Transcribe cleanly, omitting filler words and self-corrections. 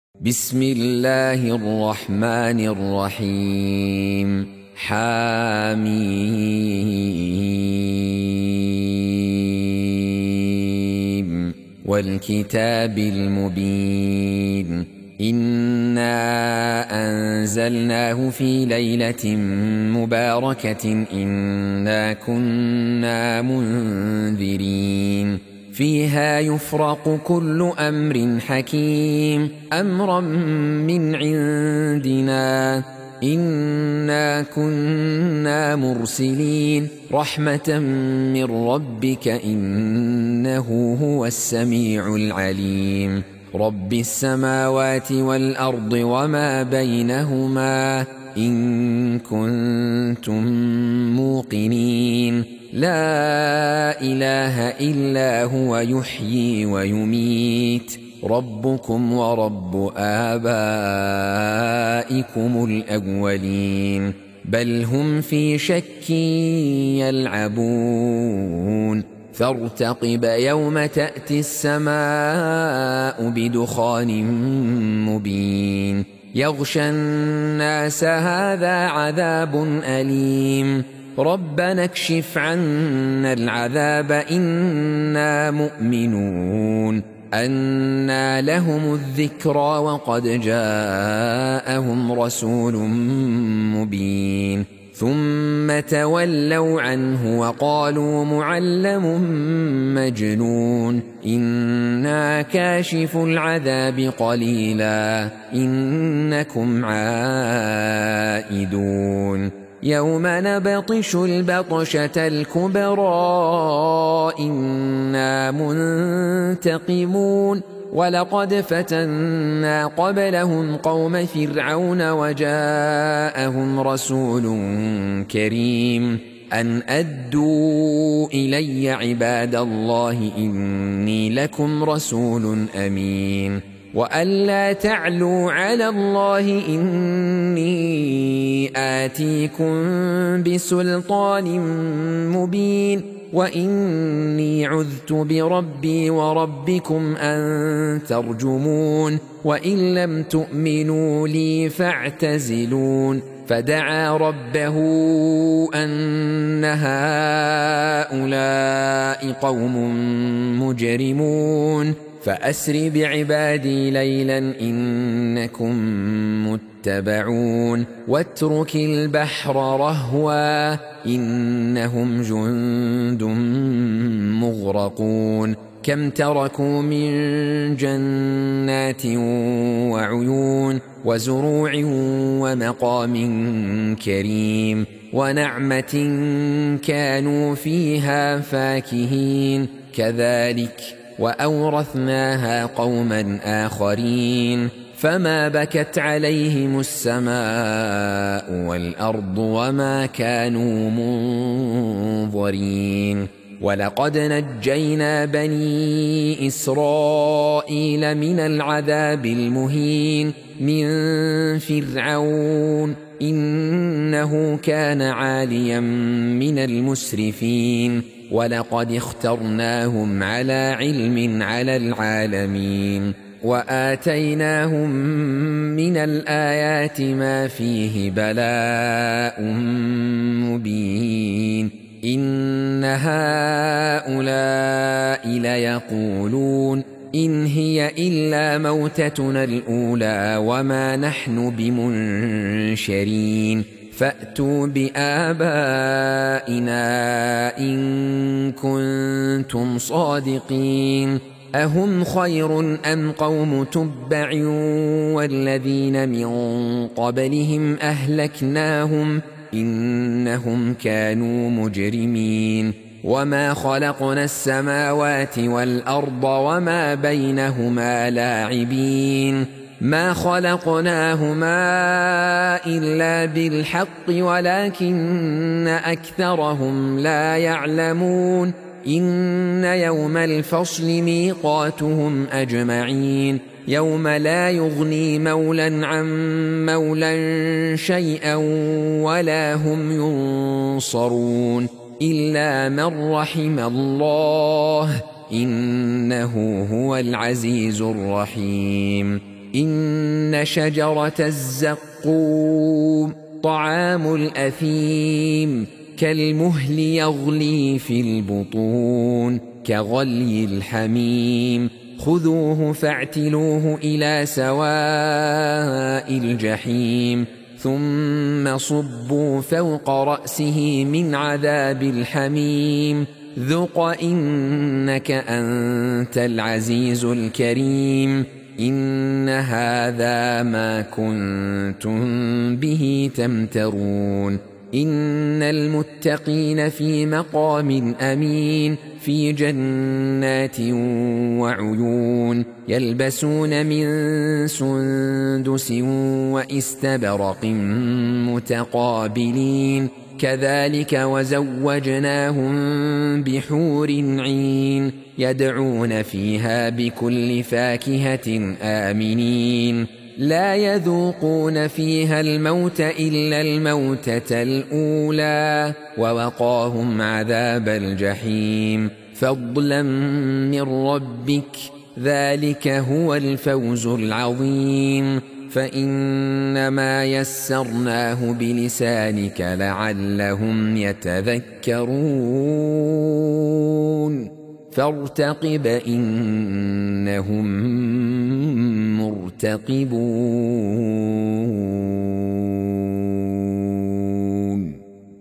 بسم الله الرحمن الرحيم. حميم والكتاب المبين. إنا أنزلناه في ليلة مباركة إنا كنا منذرين فيها يفرق كل أمر حكيم أمرا من عندنا إنا كنا مرسلين رحمة من ربك إنه هو السميع العليم. رب السماوات والأرض وما بينهما إن كنتم موقنين لا إله إلا هو يحيي ويميت ربكم ورب آبائكم الأولين بل هم في شك يلعبون فارتقب يوم تأتي السماء بدخان مبين يغشى الناس هذا عذاب أليم ربنا اكشف عنا العذاب إنا مؤمنون. أنى لهم الذكرى وقد جاءهم رسول مبين ثم تولوا عنه وقالوا معلم مجنون إنا كاشف العذاب قليلا إنكم عائدون يوم نبطش البطشة الكبرى إنا منتقمون ولقد فتنا قبلهم قوم فرعون وجاءهم رسول كريم أن أدوا إلي عباد الله إني لكم رسول أمين وأن لا تعلوا على الله إني آتيكم بسلطان مبين وإني عذت بربي وربكم أن ترجمون وإن لم تؤمنوا لي فاعتزلون فدعا ربه أن هؤلاء قوم مجرمون فأسر بعبادي ليلا إنكم متبعون واترك البحر رهوا إنهم جند مغرقون كم تركوا من جنات وعيون وزروع ومقام كريم ونعمة كانوا فيها فاكهين كذلك وأورثناها قوما آخرين فما بكت عليهم السماء والأرض وما كانوا منظرين ولقد نجينا بني إسرائيل من العذاب المهين من فرعون إنه كان عاليا من المسرفين ولقد اخترناهم على علم على العالمين وآتيناهم من الآيات ما فيه بلاء مبين إن هؤلاء ليقولون إن هي إلا موتتنا الأولى وما نحن بمنشرين فأتوا بآبائنا إن كنتم صادقين أهم خير أم قوم تبع والذين من قبلهم أهلكناهم إنهم كانوا مجرمين وما خلقنا السماوات والأرض وما بينهما لاعبين ما خلقناهما إلا بالحق ولكن أكثرهم لا يعلمون إن يوم الفصل ميقاتهم أجمعين يوم لا يغني مولى عن مولى شيئا ولا هم ينصرون إلا من رحم الله إنه هو العزيز الرحيم إن شجرة الزقوم طعام الأثيم كالمهل يغلي في البطون كغلي الحميم خذوه فاعتلوه إلى سواء الجحيم ثم صبوا فوق رأسه من عذاب الحميم ذق إنك أنت العزيز الكريم إن هذا ما كنتم به تمترون إن المتقين في مقام أمين في جنات وعيون يلبسون من سندس وإستبرق متقابلين كذلك وزوجناهم بحور عين يدعون فيها بكل فاكهة آمنين لا يذوقون فيها الموت إلا الموتة الأولى ووقاهم عذاب الجحيم فضلا من ربك ذلك هو الفوز العظيم فإنما يسرناه بلسانك لعلهم يتذكرون فارتقب إنهم مرتقبون